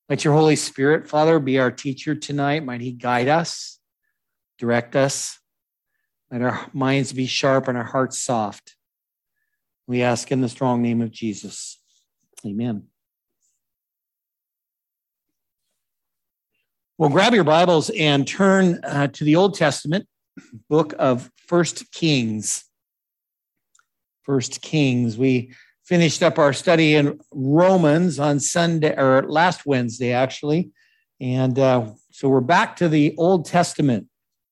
Let your Holy Spirit, Father, be our teacher tonight. Might he guide us, direct us. Let our minds be sharp and our hearts soft. We ask in the strong name of Jesus. Amen. Well, grab your Bibles and turn to the Old Testament, book of 1 Kings. 1 Kings. We finished up our study in Romans on Sunday, or last Wednesday, actually. And so we're back to the Old Testament.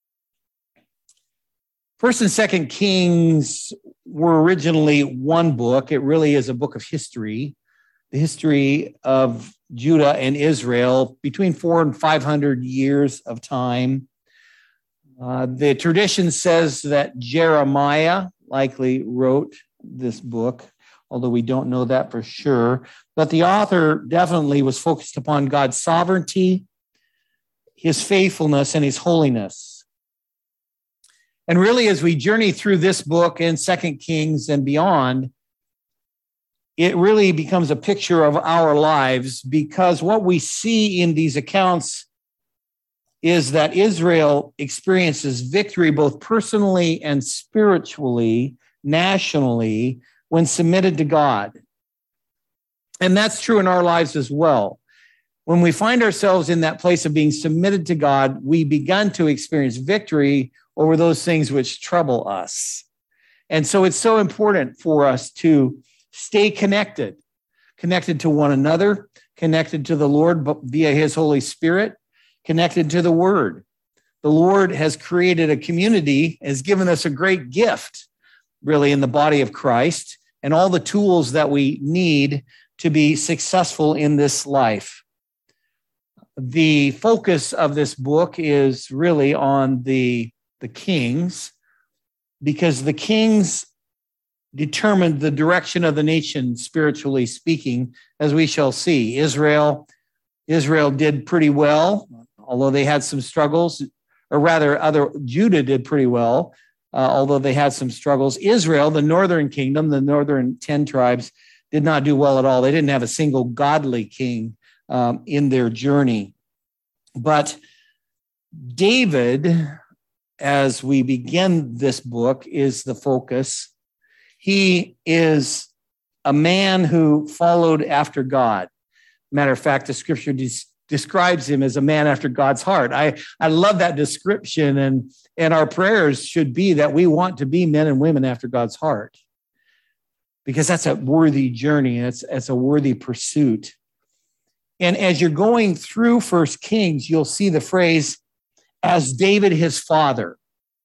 1st and 2nd Kings were originally one book. It really is a book of history, the history of Judah and Israel between 400 and 500 years of time. The tradition says that Jeremiah likely wrote this book, although we don't know that for sure. But the author definitely was focused upon God's sovereignty, his faithfulness, and his holiness. And really, as we journey through this book and 2 Kings and beyond, it really becomes a picture of our lives, because what we see in these accounts is that Israel experiences victory both personally and spiritually, nationally, when submitted to God. And that's true in our lives as well. When we find ourselves in that place of being submitted to God, we begin to experience victory over those things which trouble us. And so it's so important for us to stay connected to one another, connected to the Lord via his Holy Spirit, connected to the Word. The Lord has created a community, has given us a great gift, really, in the body of Christ, and all the tools that we need to be successful in this life. The focus of this book is really on the kings, because the kings determined the direction of the nation, spiritually speaking, as we shall see. Israel did pretty well, although they had some struggles, or rather, Judah did pretty well, although they had some struggles. Israel, the northern kingdom, the northern 10 tribes, did not do well at all. They didn't have a single godly king in their journey. But David, as we begin this book, is the focus. He is a man who followed after God. Matter of fact, the scripture describes him as a man after God's heart. I love that description, and our prayers should be that we want to be men and women after God's heart, because that's a worthy journey. It's a worthy pursuit. And as you're going through 1 Kings, you'll see the phrase, as David his father.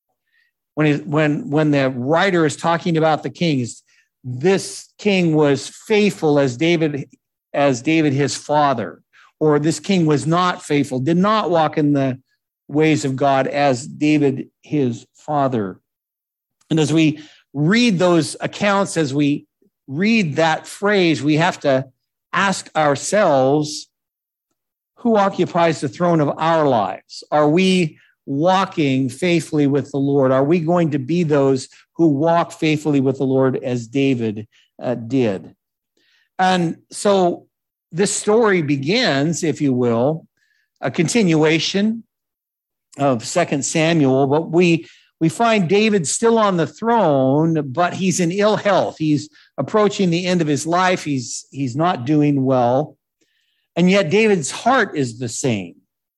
When the writer is talking about the kings, this king was faithful as David his father, or this king was not faithful, did not walk in the ways of God as David his father. And as we read those accounts, as we read that phrase, we have to ask ourselves, who occupies the throne of our lives? Are we walking faithfully with the Lord? Are we going to be those who walk faithfully with the Lord as David did? And so this story begins, if you will, a continuation of 2 Samuel, but we find David still on the throne, but he's in ill health. He's approaching the end of his life. He's not doing well. And yet David's heart is the same.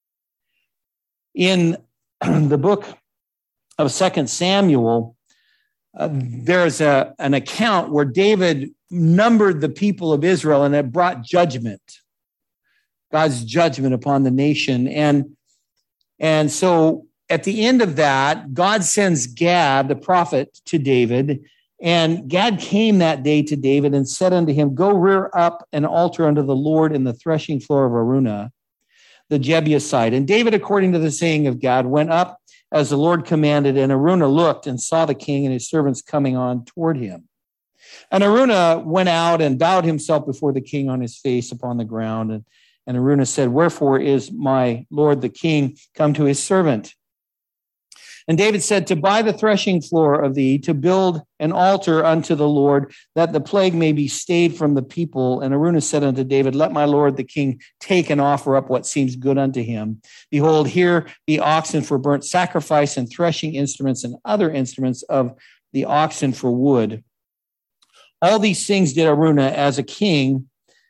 In the book of 2 Samuel, there's an account where David numbered the people of Israel, and it brought judgment, God's judgment upon the nation. And so at the end of that, God sends Gad, the prophet, to David. And Gad came that day to David and said unto him, go rear up an altar unto the Lord in the threshing floor of Araunah, the Jebusite. And David, according to the saying of Gad, went up as the Lord commanded, and Araunah looked and saw the king and his servants coming on toward him. And Araunah went out and bowed himself before the king on his face upon the ground. And Araunah said, wherefore is my lord the king come to his servant? And David said, to buy the threshing floor of thee, to build an altar unto the Lord, that the plague may be stayed from the people. And Araunah said unto David, let my lord the king take and offer up what seems good unto him. Behold, here be oxen for burnt sacrifice, and threshing instruments and other instruments of the oxen for wood. All these things did Araunah as a king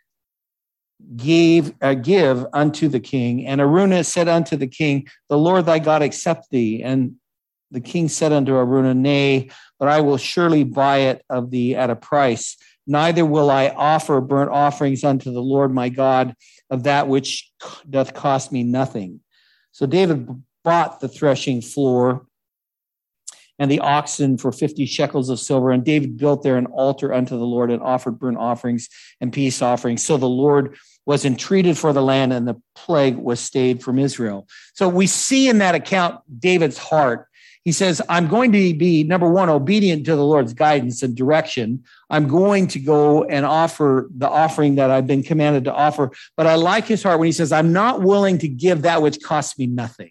give unto the king. And Araunah said unto the king, the Lord thy God accept thee. And the king said unto Araunah, nay, but I will surely buy it of thee at a price. Neither will I offer burnt offerings unto the Lord my God of that which doth cost me nothing. So David bought the threshing floor and the oxen for 50 shekels of silver. And David built there an altar unto the Lord and offered burnt offerings and peace offerings. So the Lord was entreated for the land, and the plague was stayed from Israel. So we see in that account David's heart. He says, I'm going to be, number one, obedient to the Lord's guidance and direction. I'm going to go and offer the offering that I've been commanded to offer. But I like his heart when he says, I'm not willing to give that which costs me nothing.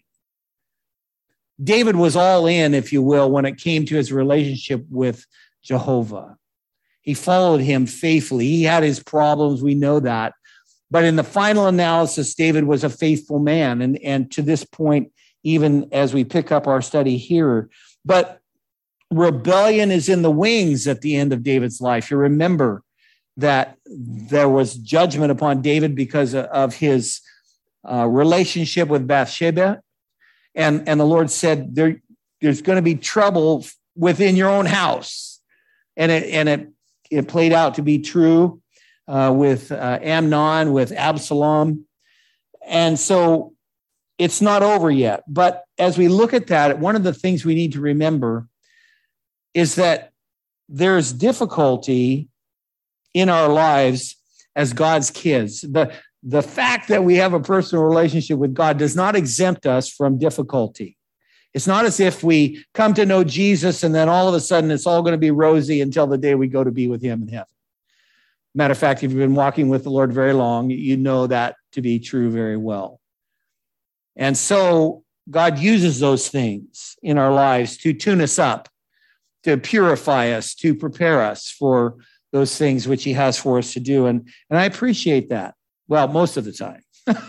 David was all in, if you will, when it came to his relationship with Jehovah. He followed him faithfully. He had his problems. We know that. But in the final analysis, David was a faithful man. And to this point, even as we pick up our study here. But rebellion is in the wings at the end of David's life. You remember that there was judgment upon David because of his relationship with Bathsheba. And the Lord said, there's going to be trouble within your own house. And it played out to be true with Amnon, with Absalom. And so it's not over yet. But as we look at that, one of the things we need to remember is that there's difficulty in our lives as God's kids. The fact that we have a personal relationship with God does not exempt us from difficulty. It's not as if we come to know Jesus and then all of a sudden it's all going to be rosy until the day we go to be with him in heaven. Matter of fact, if you've been walking with the Lord very long, you know that to be true very well. And so God uses those things in our lives to tune us up, to purify us, to prepare us for those things which he has for us to do. And I appreciate that. Well, most of the time.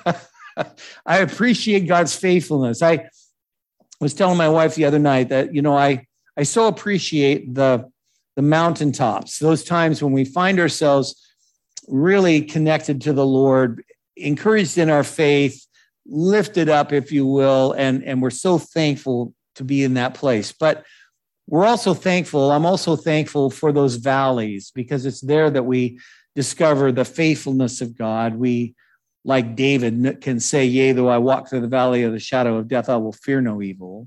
I appreciate God's faithfulness. I was telling my wife the other night that, I so appreciate the mountaintops, those times when we find ourselves really connected to the Lord, encouraged in our faith, lifted up, if you will, and we're so thankful to be in that place. But I'm also thankful for those valleys, because it's there that we discover the faithfulness of God. We, like David, can say, yea, though I walk through the valley of the shadow of death, I will fear no evil.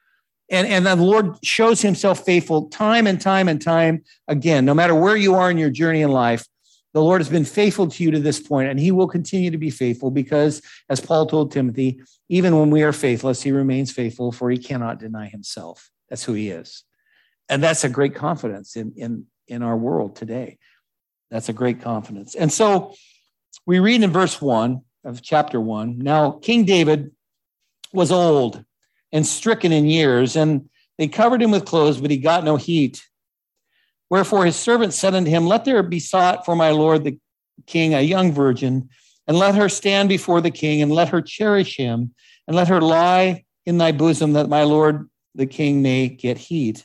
And the Lord shows himself faithful time and time and time again. No matter where you are in your journey in life, the Lord has been faithful to you to this point, and he will continue to be faithful because, as Paul told Timothy, even when we are faithless, he remains faithful, for he cannot deny himself. That's who he is. And that's a great confidence in our world today. That's a great confidence. And so we read in verse 1 of chapter 1, now King David was old and stricken in years, and they covered him with clothes, but he got no heat. Wherefore his servant said unto him, let there be sought for my lord the king a young virgin, and let her stand before the king, and let her cherish him, and let her lie in thy bosom, that my lord the king may get heat.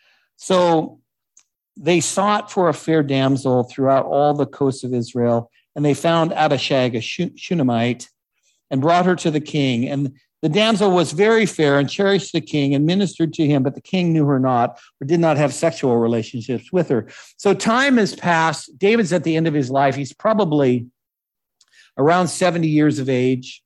So they sought for a fair damsel throughout all the coasts of Israel, and they found Abishag, a Shunammite, and brought her to the king. And the damsel was very fair and cherished the king and ministered to him, but the king knew her not, or did not have sexual relationships with her. So time has passed. David's at the end of his life. He's probably around 70 years of age,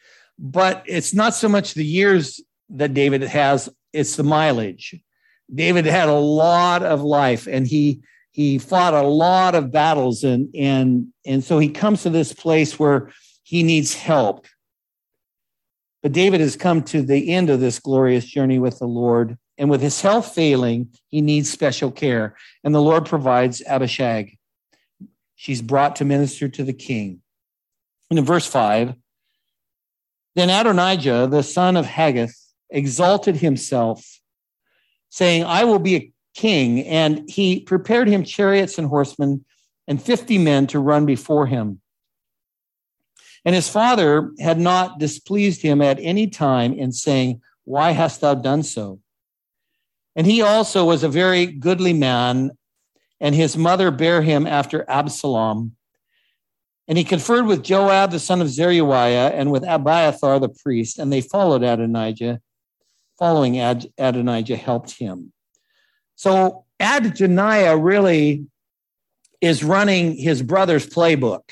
but it's not so much the years that David has, it's the mileage. David had a lot of life, and he fought a lot of battles, and so he comes to this place where he needs help. But David has come to the end of this glorious journey with the Lord, and with his health failing, he needs special care. And the Lord provides Abishag. She's brought to minister to the king. And in verse 5, then Adonijah, the son of Haggith, exalted himself, saying, I will be a king. And he prepared him chariots and horsemen and 50 men to run before him. And his father had not displeased him at any time in saying, why hast thou done so? And he also was a very goodly man, and his mother bare him after Absalom. And he conferred with Joab, the son of Zeruiah, and with Abiathar the priest, and they followed Adonijah. Following Adonijah helped him. So Adonijah really is running his brother's playbook.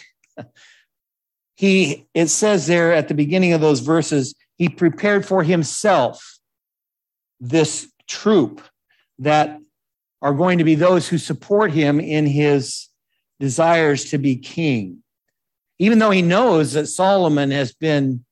It says there at the beginning of those verses, he prepared for himself this troop that are going to be those who support him in his desires to be king. Even though he knows that Solomon has been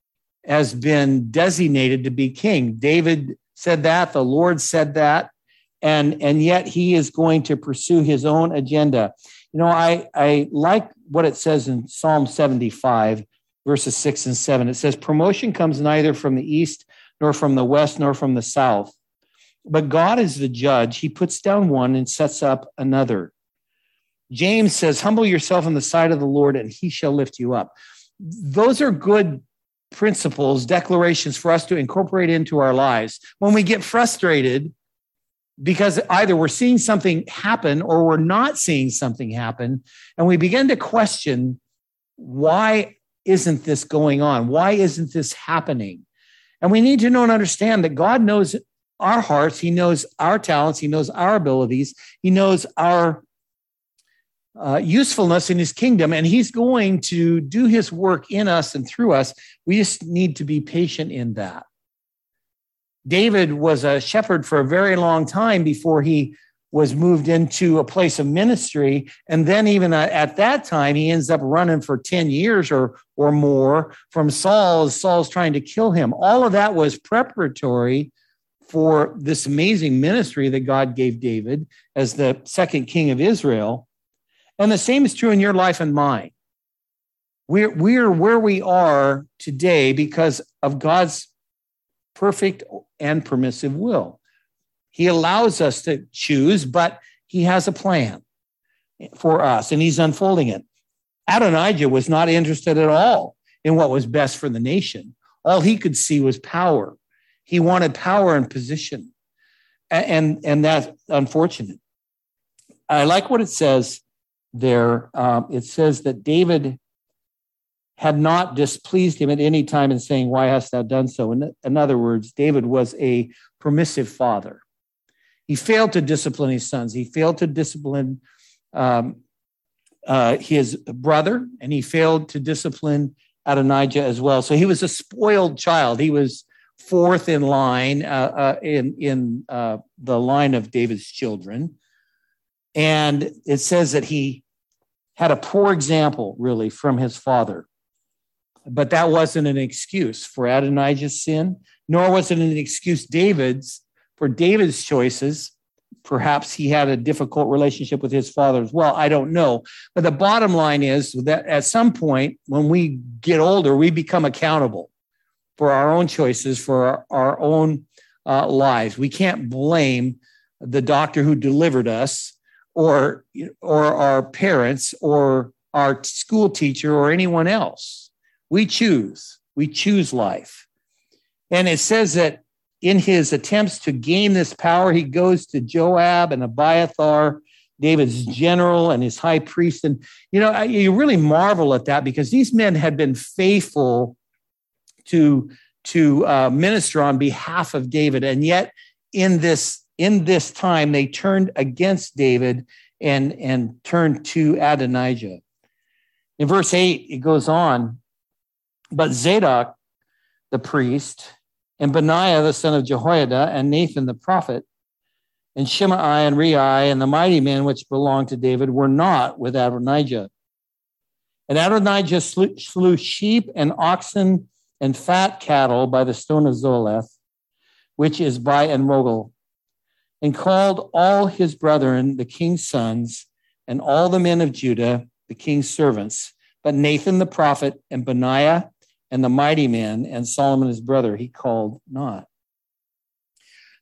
designated to be king. David said that, the Lord said that, and yet he is going to pursue his own agenda. You know, I like what it says in Psalm 75, verses 6 and 7. It says, promotion comes neither from the east, nor from the west, nor from the south. But God is the judge. He puts down one and sets up another. James says, humble yourself in the sight of the Lord, and he shall lift you up. Those are good principles, declarations for us to incorporate into our lives. When we get frustrated because either we're seeing something happen or we're not seeing something happen, and we begin to question, why isn't this going on? Why isn't this happening? And we need to know and understand that God knows our hearts. He knows our talents. He knows our abilities. He knows our usefulness in his kingdom, and he's going to do his work in us and through us. We just need to be patient in that. David was a shepherd for a very long time before he was moved into a place of ministry. And then even at that time, he ends up running for 10 years or more from Saul as Saul's trying to kill him. All of that was preparatory for this amazing ministry that God gave David as the second king of Israel. And the same is true in your life and mine. We're where we are today because of God's perfect and permissive will. He allows us to choose, but he has a plan for us, and he's unfolding it. Adonijah was not interested at all in what was best for the nation. All he could see was power. He wanted power and position, and that's unfortunate. I like what it says there. It says that David had not displeased him at any time in saying, why hast thou done so? In other words, David was a permissive father. He failed to discipline his sons. He failed to discipline his brother, and he failed to discipline Adonijah as well. So he was a spoiled child. He was fourth in line in the line of David's children. And it says that he had a poor example, really, from his father. But that wasn't an excuse for Adonijah's sin, nor was it an excuse for David's choices. Perhaps he had a difficult relationship with his father as well. I don't know. But the bottom line is that at some point, when we get older, we become accountable for our own choices, for our own lives. We can't blame the doctor who delivered us or our parents or our school teacher or anyone else. We choose life. And it says that in his attempts to gain this power, he goes to Joab and Abiathar, David's general and his high priest. And, you really marvel at that because these men had been faithful to minister on behalf of David. And yet in this time, they turned against David and turned to Adonijah. In verse 8, it goes on, but Zadok, the priest, and Benaiah, the son of Jehoiada, and Nathan, the prophet, and Shimei and Rei, and the mighty men which belonged to David were not with Adonijah. And Adonijah slew sheep and oxen and fat cattle by the stone of Zoleth, which is by Enrogel, and called all his brethren, the king's sons, and all the men of Judah, the king's servants. But Nathan the prophet and Benaiah and the mighty men and Solomon his brother he called not.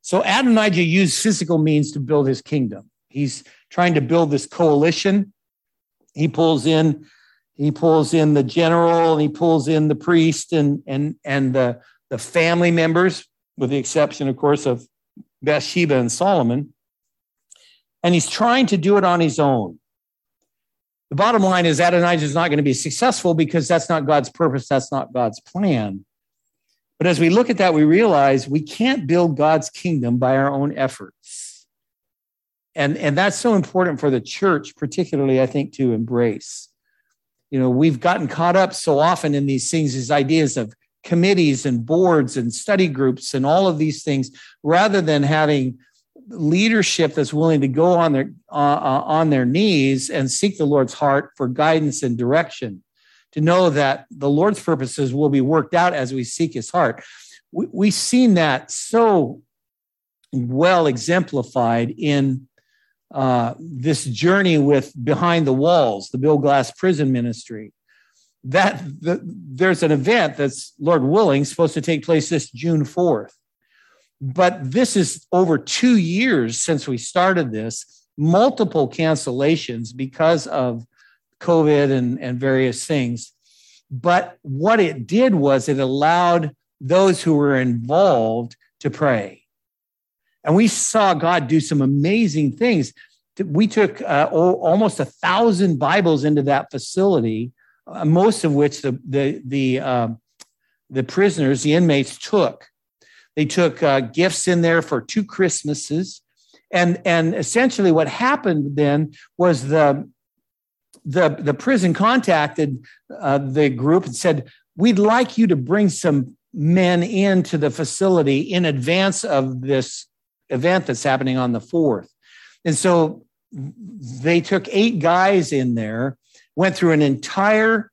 So Adonijah used physical means to build his kingdom. He's trying to build this coalition. He pulls in the general, and he pulls in the priest and the family members, with the exception, of course, of Bathsheba and Solomon. And he's trying to do it on his own. The bottom line is Adonijah is not going to be successful because that's not God's purpose. That's not God's plan. But as we look at that, we realize we can't build God's kingdom by our own efforts. And that's so important for the church, particularly, I think, to embrace. You know, we've gotten caught up so often in these things, these ideas of committees and boards and study groups and all of these things, rather than having leadership that's willing to go on their knees and seek the Lord's heart for guidance and direction, to know that the Lord's purposes will be worked out as we seek his heart. We've seen that so well exemplified in this journey with Behind the Walls, the Bill Glass prison ministry. There's an event that's, Lord willing, supposed to take place this June 4th. But this is over 2 years since we started this, multiple cancellations because of COVID and various things. But what it did was it allowed those who were involved to pray. And we saw God do some amazing things. We took almost 1,000 Bibles into that facility, most of which the prisoners, the inmates, took. They took gifts in there for 2 Christmases. And essentially what happened then was the prison contacted the group and said, we'd like you to bring some men into the facility in advance of this event that's happening on the 4th. And so they took 8 guys in there, went through an entire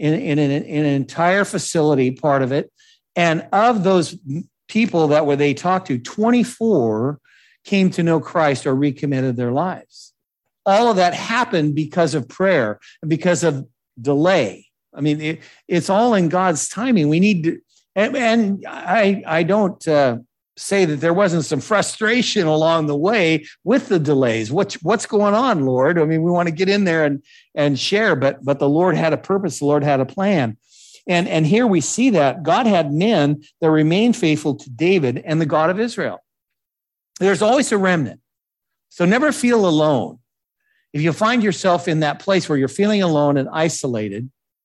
facility, part of it. And of those people that they talked to, 24 came to know Christ or recommitted their lives. All of that happened because of prayer and because of delay. I mean, it's all in God's timing. We need to, and I don't say that there wasn't some frustration along the way with the delays. What's going on, Lord? I mean, we want to get in there and share, but the Lord had a purpose. The Lord had a plan. And here we see that God had men that remained faithful to David and the God of Israel. There's always a remnant. So never feel alone. If you find yourself in that place where you're feeling alone and isolated,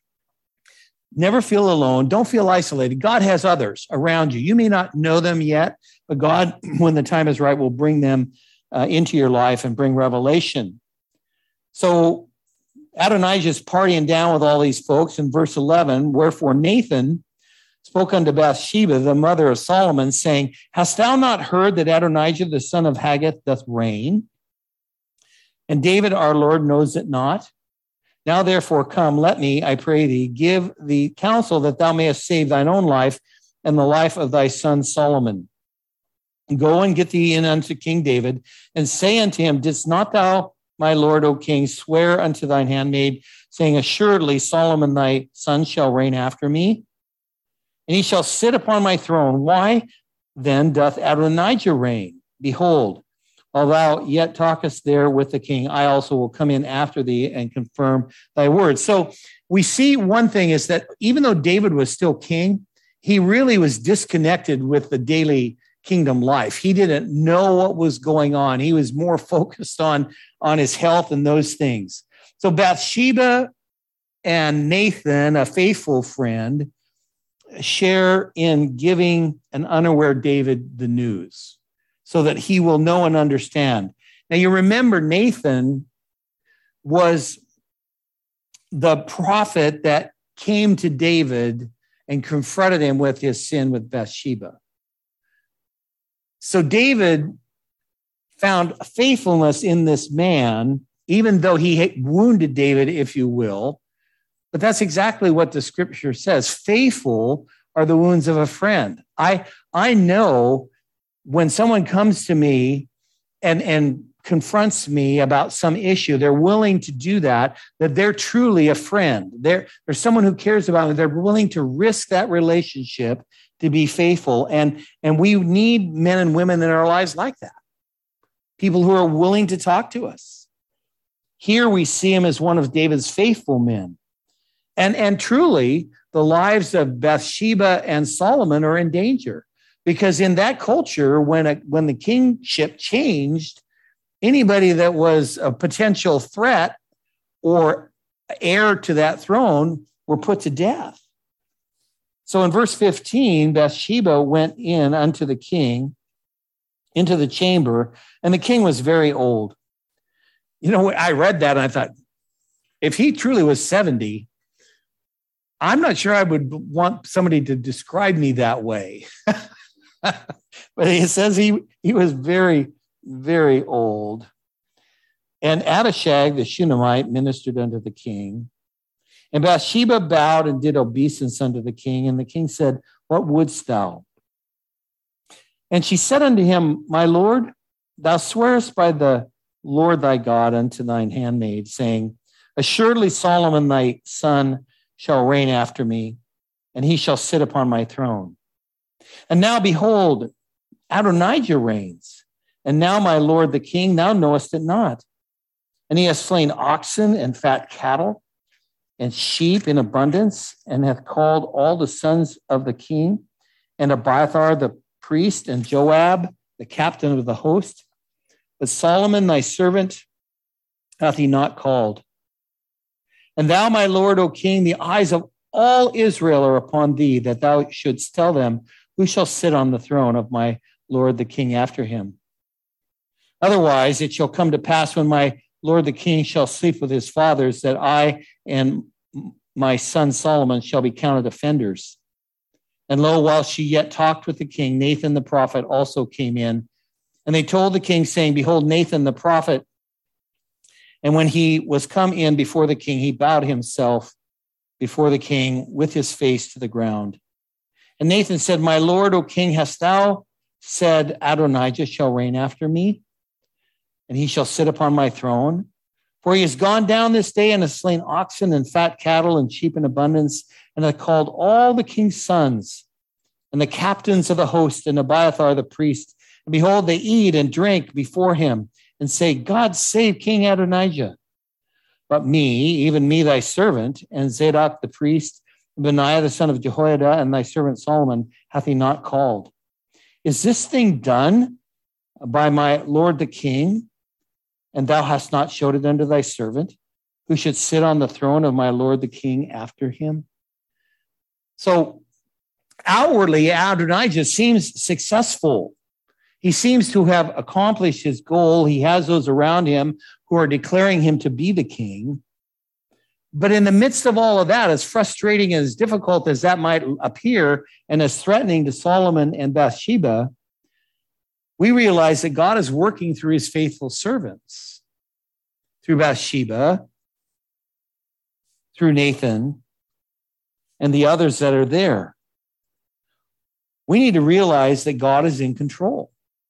never feel alone. Don't feel isolated. God has others around you. You may not know them yet, but God, when the time is right, will bring them into your life and bring revelation. So Adonijah's partying down with all these folks. In verse 11, wherefore Nathan spoke unto Bathsheba, the mother of Solomon, saying, hast thou not heard that Adonijah, the son of Haggith, doth reign? And David, our Lord, knows it not. Now, therefore, come, let me, I pray thee, give thee counsel that thou mayest save thine own life and the life of thy son Solomon. Go and get thee in unto King David, and say unto him, didst not thou, my lord, O king, swear unto thine handmaid, saying, assuredly Solomon thy son shall reign after me, and he shall sit upon my throne. Why then doth Adonijah reign? Behold, while thou yet talkest there with the king, I also will come in after thee and confirm thy words. So we see one thing is that even though David was still king, he really was disconnected with the daily kingdom life. He didn't know what was going on. He was more focused on his health and those things. So Bathsheba and Nathan, a faithful friend, share in giving an unaware David the news, so that he will know and understand. Now, you remember Nathan was the prophet that came to David and confronted him with his sin with Bathsheba. So David found faithfulness in this man, even though he wounded David, if you will. But that's exactly what the scripture says. Faithful are the wounds of a friend. I know when someone comes to me and confronts me about some issue, they're willing to do that they're truly a friend. They're someone who cares about me. They're willing to risk that relationship to be faithful. And we need men and women in our lives like that. People who are willing to talk to us. Here we see him as one of David's faithful men. And truly, the lives of Bathsheba and Solomon are in danger, because in that culture, when the kingship changed, anybody that was a potential threat or heir to that throne were put to death. So in verse 15, Bathsheba went in unto the king into the chamber, and the king was very old. You know, I read that and I thought, if he truly was 70, I'm not sure I would want somebody to describe me that way. But it says he was very, very old. And Abishag, the Shunammite, ministered unto the king. And Bathsheba bowed and did obeisance unto the king. And the king said, what wouldst thou? And she said unto him, my lord, thou swearest by the Lord thy God unto thine handmaid, saying, assuredly Solomon thy son shall reign after me, and he shall sit upon my throne. And now behold, Adonijah reigns. And now, my lord the king, thou knowest it not. And he hath slain oxen and fat cattle and sheep in abundance, and hath called all the sons of the king, and Abiathar the priest, and Joab the captain of the host. But Solomon thy servant hath he not called. And thou, my lord, O king, the eyes of all Israel are upon thee, that thou shouldst tell them who shall sit on the throne of my lord the king after him. Otherwise, it shall come to pass when my lord the king shall sleep with his fathers, that I and my son Solomon shall be counted offenders. And lo, while she yet talked with the king, Nathan the prophet also came in. And they told the king, saying, behold, Nathan the prophet. And when he was come in before the king, he bowed himself before the king with his face to the ground. And Nathan said, my lord, O king, hast thou said, Adonijah shall reign after me, and he shall sit upon my throne? For he has gone down this day and has slain oxen and fat cattle and sheep in abundance, and hath called all the king's sons and the captains of the host and Abiathar the priest. And behold, they eat and drink before him and say, God save King Adonijah. But me, even me, thy servant, and Zadok the priest, and Benaiah the son of Jehoiada, and thy servant Solomon, hath he not called. Is this thing done by my lord the king? And thou hast not showed it unto thy servant, who should sit on the throne of my lord the king after him? So outwardly, Adonijah seems successful. He seems to have accomplished his goal. He has those around him who are declaring him to be the king. But in the midst of all of that, as frustrating and as difficult as that might appear, and as threatening to Solomon and Bathsheba, we realize that God is working through his faithful servants, through Bathsheba, through Nathan, and the others that are there. We need to realize that God is in control.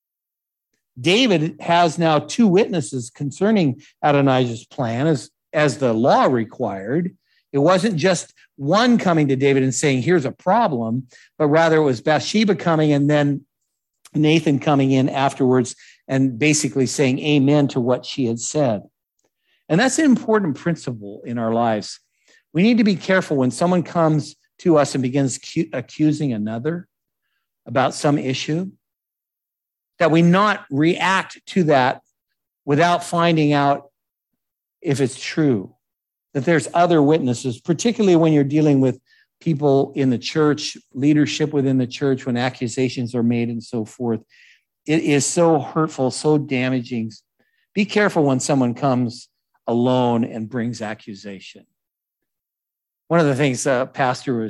David has now two witnesses concerning Adonijah's plan as the law required. It wasn't just one coming to David and saying, here's a problem, but rather it was Bathsheba coming and then Nathan coming in afterwards and basically saying amen to what she had said. And that's an important principle in our lives. We need to be careful when someone comes to us and begins accusing another about some issue, that we not react to that without finding out if it's true, that there's other witnesses, particularly when you're dealing with people in the church, leadership within the church, when accusations are made and so forth. It is so hurtful, so damaging. Be careful when someone comes alone and brings accusation. One of the things Pastor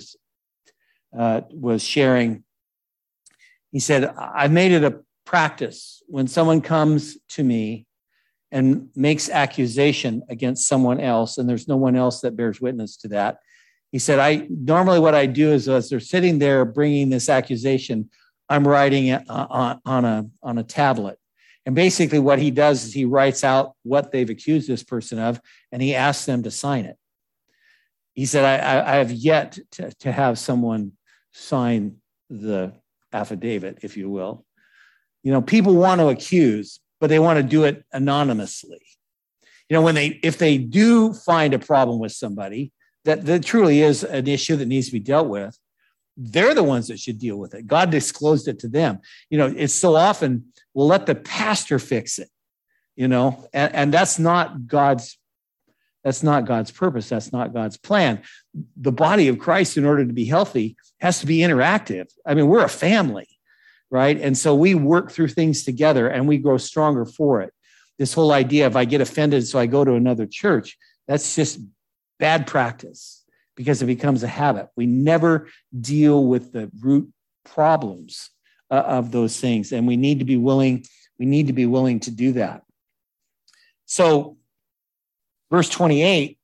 was sharing, he said, I've made it a practice when someone comes to me and makes accusation against someone else, and there's no one else that bears witness to that. He said, normally what I do is as they're sitting there bringing this accusation, I'm writing it on a tablet. And basically what he does is he writes out what they've accused this person of, and he asks them to sign it. He said, I have yet to have someone sign the affidavit, if you will. You know, people want to accuse, but they want to do it anonymously. You know, if they do find a problem with somebody that truly is an issue that needs to be dealt with, they're the ones that should deal with it. God disclosed it to them. You know, it's so often we'll let the pastor fix it, you know, and that's not God's purpose. That's not God's plan. The body of Christ, in order to be healthy, has to be interactive. I mean, we're a family, right? And so we work through things together and we grow stronger for it. This whole idea of I get offended, so I go to another church, that's just bad practice because it becomes a habit. We never deal with the root problems of those things. And we need to be willing to do that. So verse 28,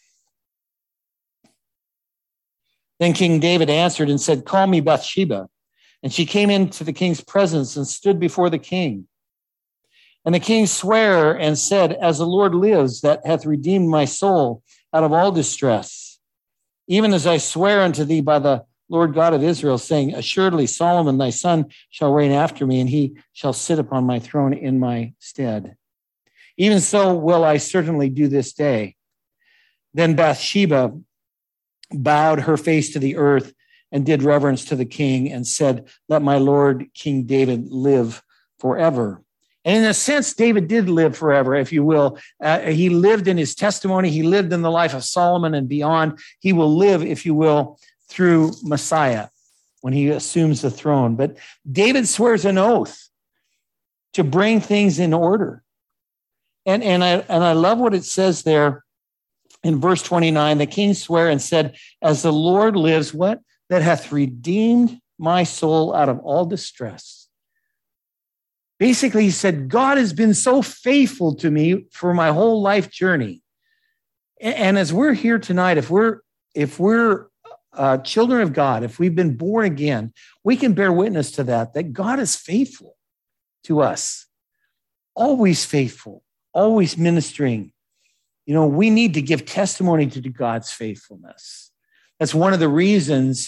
then King David answered and said, call me Bathsheba. And she came into the king's presence and stood before the king. And the king sware and said, as the Lord lives, that hath redeemed my soul out of all distress, even as I swear unto thee by the Lord God of Israel, saying, assuredly Solomon thy son shall reign after me, and he shall sit upon my throne in my stead. Even so will I certainly do this day. Then Bathsheba bowed her face to the earth and did reverence to the king and said, let my Lord King David live forever. And in a sense, David did live forever, if you will. He lived in his testimony. He lived in the life of Solomon and beyond. He will live, if you will, through Messiah when he assumes the throne. But David swears an oath to bring things in order. And I love what it says there in verse 29. The king sware and said, as the Lord lives, what? That hath redeemed my soul out of all distress. Basically, he said, God has been so faithful to me for my whole life journey. And as we're here tonight, if we're children of God, if we've been born again, we can bear witness to that God is faithful to us, always faithful, always ministering. You know, we need to give testimony to God's faithfulness. That's one of the reasons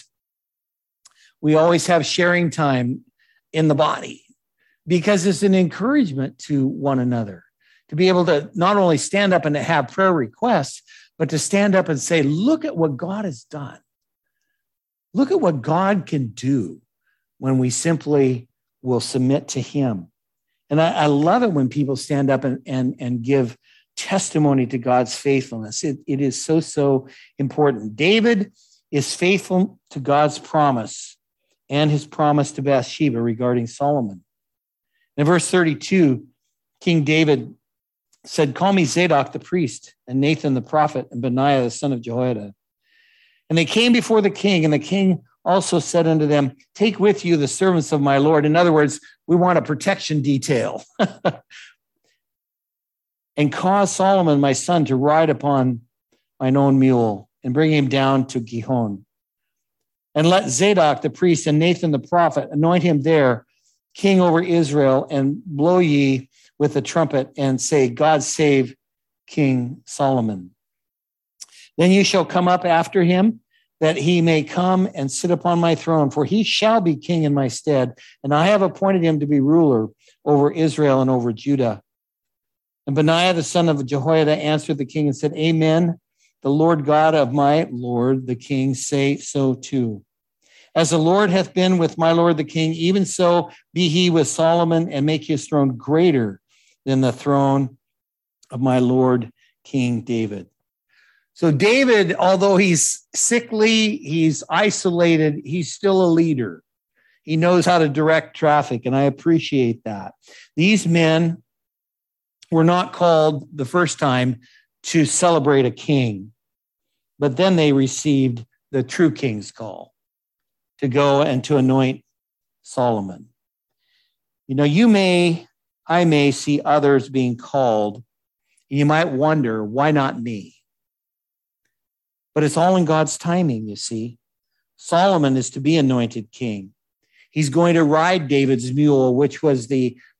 we always have sharing time in the body, because it's an encouragement to one another to be able to not only stand up and to have prayer requests, but to stand up and say, look at what God has done. Look at what God can do when we simply will submit to him. And I love it when people stand up and give testimony to God's faithfulness. It is so important. David is faithful to God's promise and his promise to Bathsheba regarding Solomon. In verse 32, King David said, call me Zadok the priest, and Nathan the prophet, and Benaiah the son of Jehoiada. And they came before the king, and the king also said unto them, take with you the servants of my Lord. In other words, we want a protection detail. And cause Solomon, my son, to ride upon mine own mule, and bring him down to Gihon. And let Zadok the priest and Nathan the prophet anoint him there, king over Israel, and blow ye with the trumpet and say, God save King Solomon. Then you shall come up after him, that he may come and sit upon my throne, for he shall be king in my stead, and I have appointed him to be ruler over Israel and over Judah. And Benaiah the son of Jehoiada answered the king and said, amen. The Lord God of my Lord the king say so too. As the Lord hath been with my Lord the king, even so be he with Solomon, and make his throne greater than the throne of my Lord King David. So David, although he's sickly, he's isolated, he's still a leader. He knows how to direct traffic, and I appreciate that. These men were not called the first time to celebrate a king, but then they received the true king's call to go and to anoint Solomon. You know, I may see others being called. You might wonder, why not me? But it's all in God's timing, you see. Solomon is to be anointed king. He's going to ride David's mule, which was the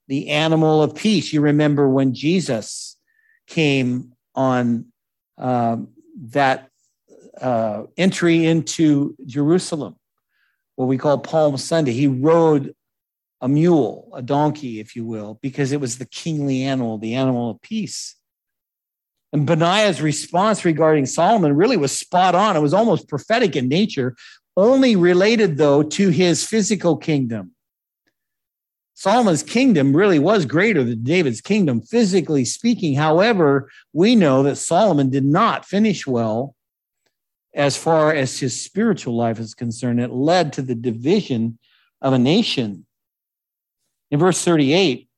the animal of peace. You remember when Jesus came on that entry into Jerusalem, what we call Palm Sunday. He rode a mule, a donkey, if you will, because it was the kingly animal, the animal of peace. And Benaiah's response regarding Solomon really was spot on. It was almost prophetic in nature, only related, though, to his physical kingdom. Solomon's kingdom really was greater than David's kingdom, physically speaking. However, we know that Solomon did not finish well as far as his spiritual life is concerned. It led to the division of a nation. In verse 38,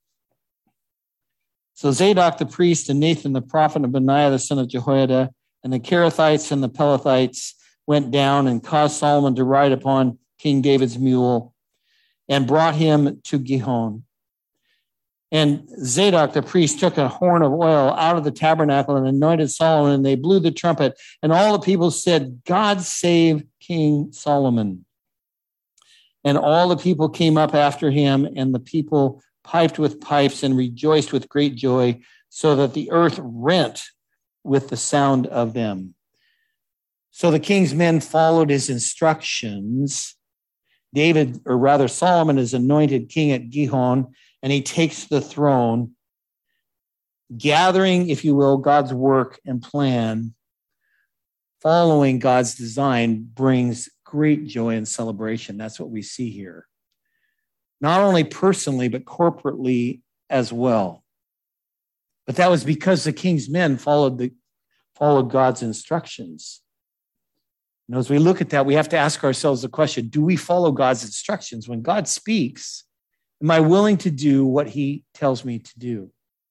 so Zadok the priest and Nathan the prophet and Benaiah the son of Jehoiada and the Kerethites and the Pelethites went down and caused Solomon to ride upon King David's mule and brought him to Gihon. And Zadok the priest took a horn of oil out of the tabernacle and anointed Solomon, and they blew the trumpet. And all the people said, God save King Solomon. And all the people came up after him, and the people piped with pipes and rejoiced with great joy, so that the earth rent with the sound of them. So the king's men followed his instructions. Solomon is anointed king at Gihon, and he takes the throne, gathering, if you will, God's work and plan. Following God's design brings great joy and celebration. That's what we see here. Not only personally, but corporately as well. But that was because the king's men followed God's instructions. And as we look at that, we have to ask ourselves the question, do we follow God's instructions? When God speaks, am I willing to do what he tells me to do?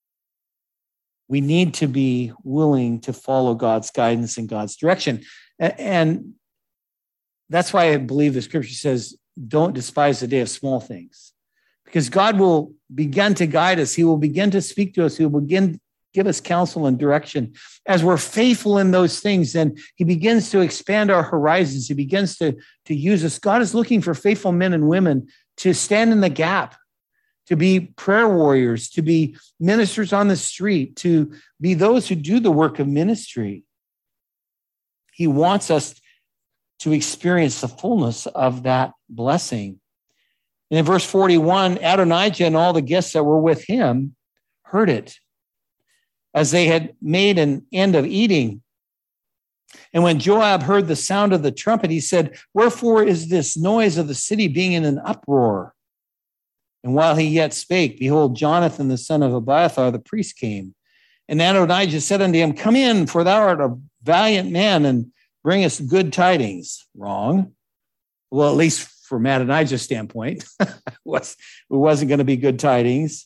We need to be willing to follow God's guidance and God's direction. And that's why I believe the scripture says, don't despise the day of small things. Because God will begin to guide us. He will begin to speak to us. He will begin give us counsel and direction. As we're faithful in those things, then he begins to expand our horizons. He begins to use us. God is looking for faithful men and women to stand in the gap, to be prayer warriors, to be ministers on the street, to be those who do the work of ministry. He wants us to experience the fullness of that blessing. And in verse 41, Adonijah and all the guests that were with him heard it, as they had made an end of eating. And when Joab heard the sound of the trumpet, he said, wherefore is this noise of the city being in an uproar? And while he yet spake, behold, Jonathan, the son of Abiathar, the priest, came. And Adonijah said unto him, come in, for thou art a valiant man, and bring us good tidings. Wrong. Well, at least from Adonijah's standpoint, it wasn't going to be good tidings.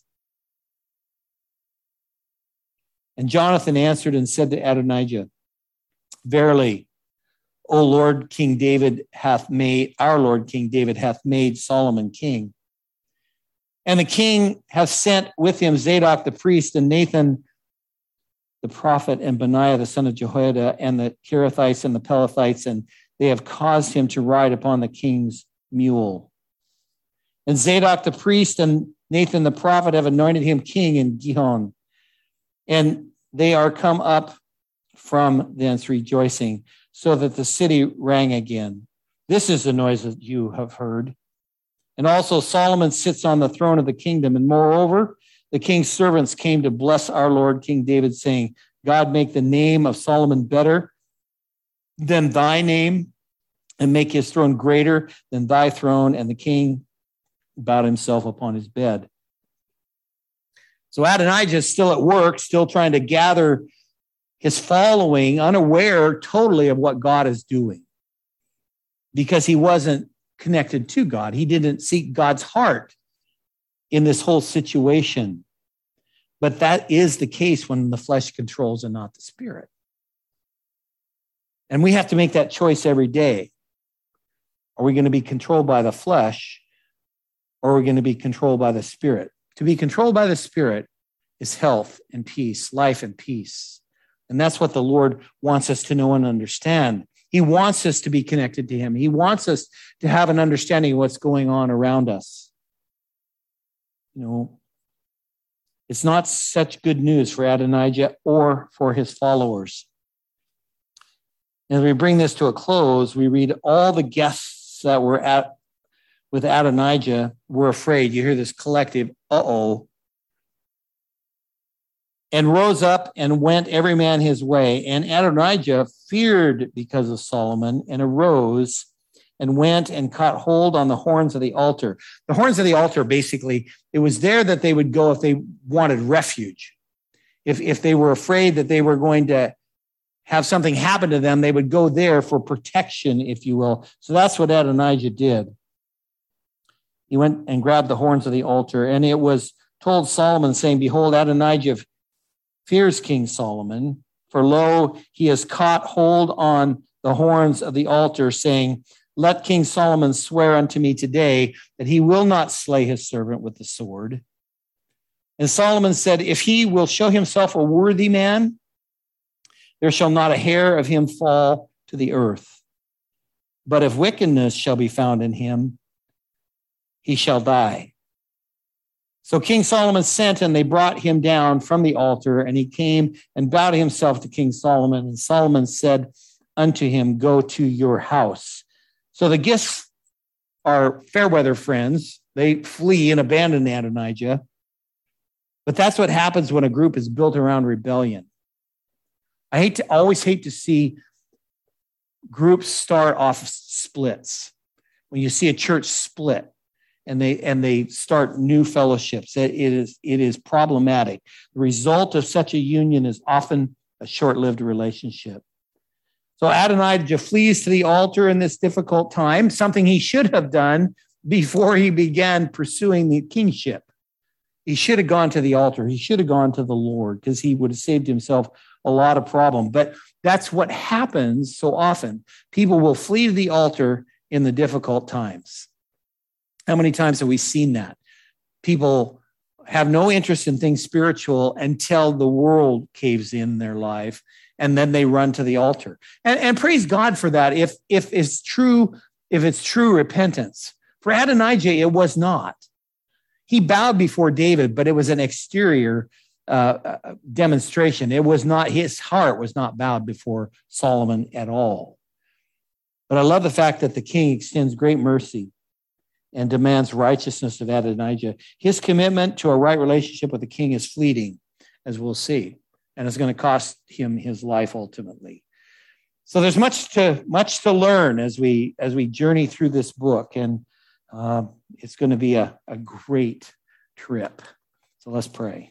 And Jonathan answered and said to Adonijah, verily, our Lord King David hath made Solomon king. And the king hath sent with him Zadok the priest and Nathan the prophet and Benaiah the son of Jehoiada and the Kerethites and the Pelethites, and they have caused him to ride upon the king's mule. And Zadok the priest and Nathan the prophet have anointed him king in Gihon. And they are come up from thence rejoicing, so that the city rang again. This is the noise that you have heard. And also Solomon sits on the throne of the kingdom. And moreover, the king's servants came to bless our Lord King David, saying, God make the name of Solomon better than thy name, and make his throne greater than thy throne. And the king bowed himself upon his bed. So Adonijah is still at work, still trying to gather his following, unaware totally of what God is doing, because he wasn't connected to God. He didn't seek God's heart in this whole situation. But that is the case when the flesh controls and not the spirit. And we have to make that choice every day. Are we going to be controlled by the flesh, or are we going to be controlled by the spirit? To be controlled by the spirit is health and peace, life and peace. And that's what the Lord wants us to know and understand. He wants us to be connected to him. He wants us to have an understanding of what's going on around us. You know, It's not such good news for Adonijah or for his followers. As we bring this to a close, we read all the guests that were with Adonijah were afraid. You hear this collective, uh-oh. And rose up and went every man his way. And Adonijah feared because of Solomon and arose and went and caught hold on the horns of the altar. The horns of the altar, basically, it was there that they would go if they wanted refuge. If they were afraid that they were going to have something happen to them, they would go there for protection, if you will. So that's what Adonijah did. He went and grabbed the horns of the altar, and it was told Solomon, saying, behold, Adonijah fears King Solomon, for lo, he has caught hold on the horns of the altar, saying, let King Solomon swear unto me today that he will not slay his servant with the sword. And Solomon said, if he will show himself a worthy man, there shall not a hair of him fall to the earth. But if wickedness shall be found in him, he shall die. So King Solomon sent, and they brought him down from the altar, and he came and bowed himself to King Solomon. And Solomon said unto him, go to your house. So the gifts are fair weather friends. They flee and abandon Adonijah. But that's what happens when a group is built around rebellion. I always hate to see groups start off splits. When you see a church split and they start new fellowships, it is problematic. The result of such a union is often a short-lived relationship. So Adonijah flees to the altar in this difficult time, something he should have done before he began pursuing the kingship. He should have gone to the altar. He should have gone to the Lord, because he would have saved himself a lot of problem. But that's what happens so often. People will flee to the altar in the difficult times. How many times have we seen that? People have no interest in things spiritual until the world caves in their life, and then they run to the altar. And praise God for that. If it's true repentance. For Adonijah, it was not. He bowed before David, but it was an exterior demonstration. It was not, his heart was not bowed before Solomon at all. But I love the fact that the king extends great mercy and demands righteousness of Adonijah. His commitment to a right relationship with the king is fleeting, as we'll see, and it's going to cost him his life ultimately. So there's much to learn as we journey through this book, and it's going to be a great trip. So let's pray.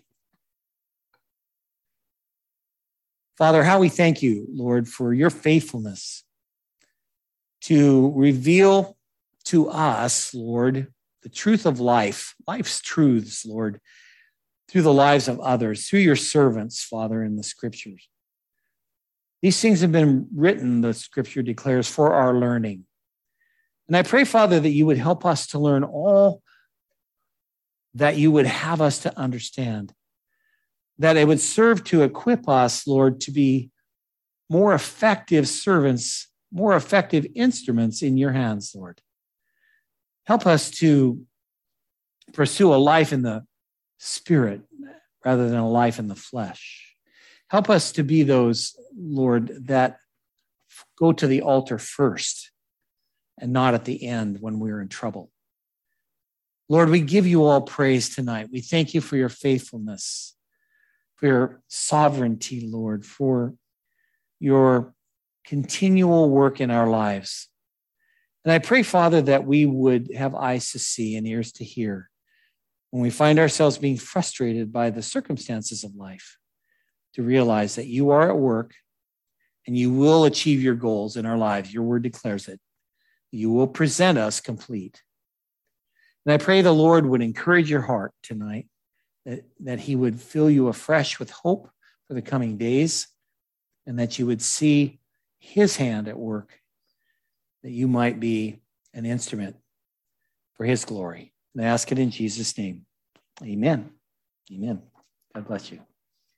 Father, how we thank you, Lord, for your faithfulness to reveal to us, Lord, the truth of life's truths, Lord, through the lives of others, through your servants, Father, in the scriptures. These things have been written, the scripture declares, for our learning. And I pray, Father, that you would help us to learn all that you would have us to understand, that it would serve to equip us, Lord, to be more effective servants, more effective instruments in your hands, Lord. Help us to pursue a life in the spirit rather than a life in the flesh. Help us to be those, Lord, that go to the altar first and not at the end when we're in trouble. Lord, we give you all praise tonight. We thank you for your faithfulness, for your sovereignty, Lord, for your continual work in our lives. And I pray, Father, that we would have eyes to see and ears to hear when we find ourselves being frustrated by the circumstances of life, to realize that you are at work and you will achieve your goals in our lives. Your word declares it. You will present us complete. And I pray the Lord would encourage your heart tonight, that he would fill you afresh with hope for the coming days, and that you would see his hand at work, that you might be an instrument for his glory. And I ask it in Jesus' name. Amen. Amen. God bless you.